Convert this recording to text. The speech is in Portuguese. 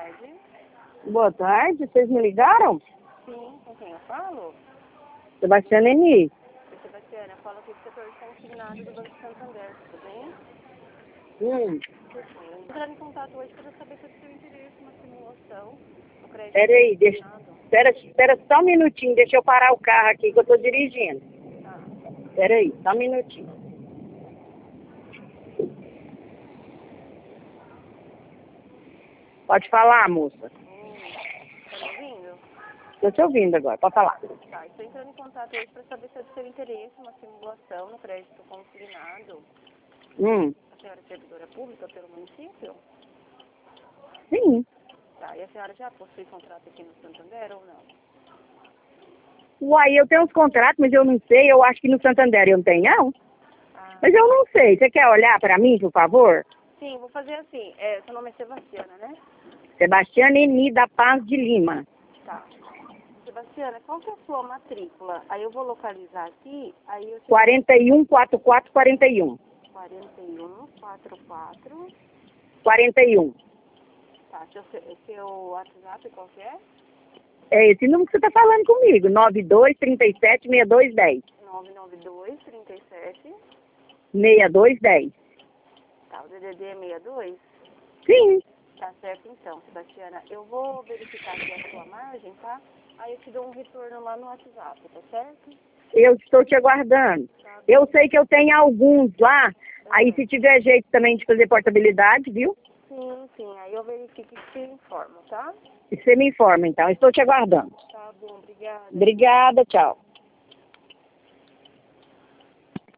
tarde. Boa tarde, vocês me ligaram? Sim, com quem eu falo? Sebastiana Eni. Sebastiana, eu falo aqui do setor consignado do Banco Santander, tudo bem? Entrando em contato hoje para saber se é do seu interesse uma simulação no crédito Peraí, consignado. espera só um minutinho, deixa eu parar o carro aqui que eu tô dirigindo. Tá. Peraí, só um minutinho. Pode falar, moça. Tá me ouvindo? Tô te ouvindo agora, pode falar. Tá, estou entrando em contato hoje para saber se é do seu interesse uma simulação no crédito consignado. A senhora é servidora pública pelo município? Sim. Tá, e a senhora já possui contrato aqui no Santander ou não? Uai, eu tenho uns contratos, mas eu não sei, eu acho que no Santander eu não tenho, não. Ah, Mas eu não sei, você quer olhar pra mim, por favor? sim, vou fazer assim. Seu nome é Sebastiana, né? Sebastiana Eni da Paz de Lima. Tá. Sebastiana, qual que é a sua matrícula? Aí eu vou localizar aqui, aí eu te... 414441. 4144. 41. Tá, seu WhatsApp qual que é? É esse número que você tá falando comigo, 92376210. 992 37. 6210. Tá, o DDD é 62? Sim, Tá certo então, Sebastiana. Eu vou verificar aqui a sua margem, tá? Aí eu te dou um retorno lá no WhatsApp, tá certo? eu estou te aguardando. Tá. Eu sei que eu tenho alguns lá, aí se tiver jeito também de fazer portabilidade, viu? Sim, sim. Aí eu verifico e te informo, tá? E você me informa então, estou te aguardando. Tá bom, obrigada. Obrigada, tchau.